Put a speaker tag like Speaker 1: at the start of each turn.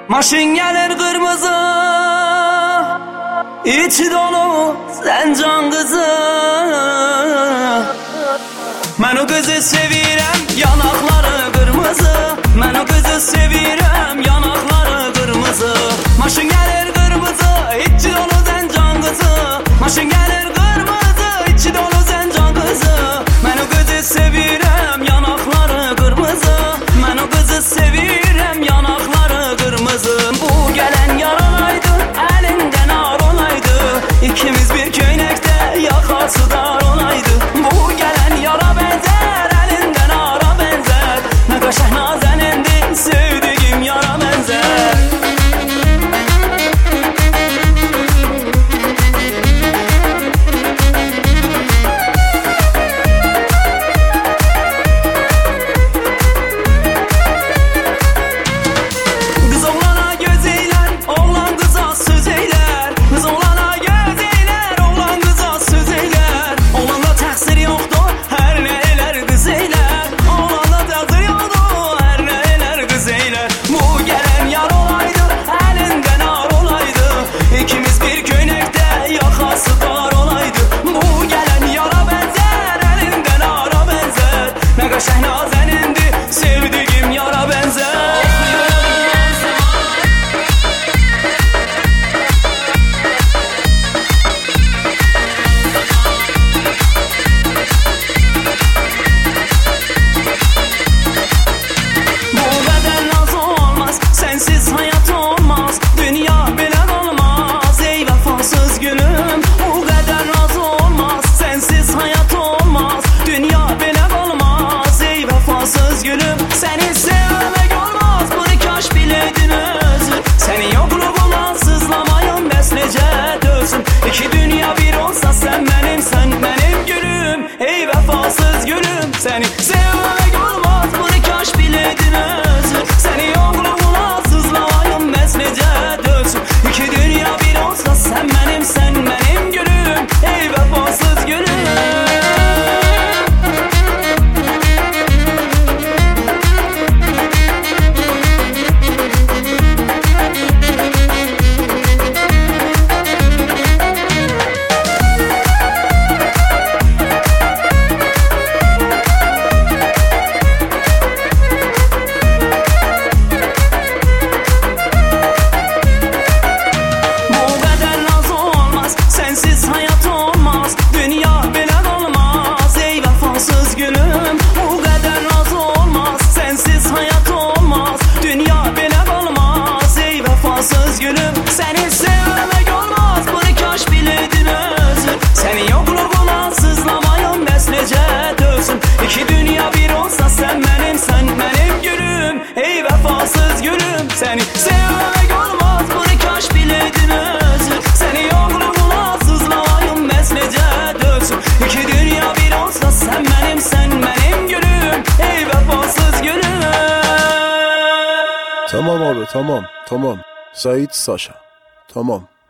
Speaker 1: Maşın gelir kırmızı, içi dolu sen can kızı. Ben o kızı sevirem, yanakları kırmızı. Ben o kızı sevirem, yanakları kırmızı. Maşın gelir kırmızı, içi dolu sen can kızı. Maşın gelir kırmızı, içi dolu sen can kızı. Ben o kızı sevirem, yanakları kırmızı. Ben o kızı sevirem, yanakları kırmızı. Bu gelen yaralaydı, elinden ağır olaydı. İkimiz bir köynekte yakası dar olaydı. Bu gelen yara benzer, elinden ağıra benzer. Ne kaşık nazenendi, sevdiğim yara benzer. Kız oğlana göz eyler, oğlan kıza söz eyler. Kız oğlana göz eyler, oğlan kıza söz eyler. Oğlanda təqsir yoxdur, hər nə elər qız eylər. Oğlanda təqsir yoxdur, hər nə elər qız eylər. Bu gələn yar olaydı, əlindən ağır olaydı. İkimiz bir köynəkdə yaxası dar olaydı. Bu gələn yara bənzər, əlindən ağıra bənzər. Nə qəşəng nazənindi, sevdiğim yara bənzər. Bu qədər naz olmaz, sensiz hayat olmaz. Dünya belə qalmaz, ey vəfasız gülüm. Bu qədər naz olmaz, sensiz hayat olmaz. Dünya belə qalmaz, ey vəfasız gülüm. Səni sevmək olmaz, bunu kaş biləydin özün. Sənin yokluğuna sızlamayım, bəs necə dözüm. İki dünya bir olsa sen benim gülüm. Ey vəfasız gülüm, səni sevmək olmaz, bunu kaş biləydin özün. Sənin yokluğuna sızlamayım, bəs necə dözüm. İki dünya bir olsa sen benim gülüm. Ey vəfasız gülüm. Bu qədər naz olmaz, sensiz hayat olmaz. Dünya belə qalmaz, ey vəfasız gülüm. Bu qədər naz olmaz, sensiz hayat olmaz. Dünya belə qalmaz, ey vəfasız gülüm. Səni sevmək olmaz, bunu kaş biləydin özün. Sənin yokluğuna sızlamayım, bəs necə dözüm. İki dünya bir olsa sen benim gülüm. Ey vəfasız gülüm, səni sevmək olmaz, bunu kaş biləydin özün. Sənin yokluğuna sızlamayım, bəs necə dözüm. İki dünya bir olsa sen benim gülüm. Ey vəfasız gülüm.
Speaker 2: Tamam abi, tamam. Sait Saşa. Tamam.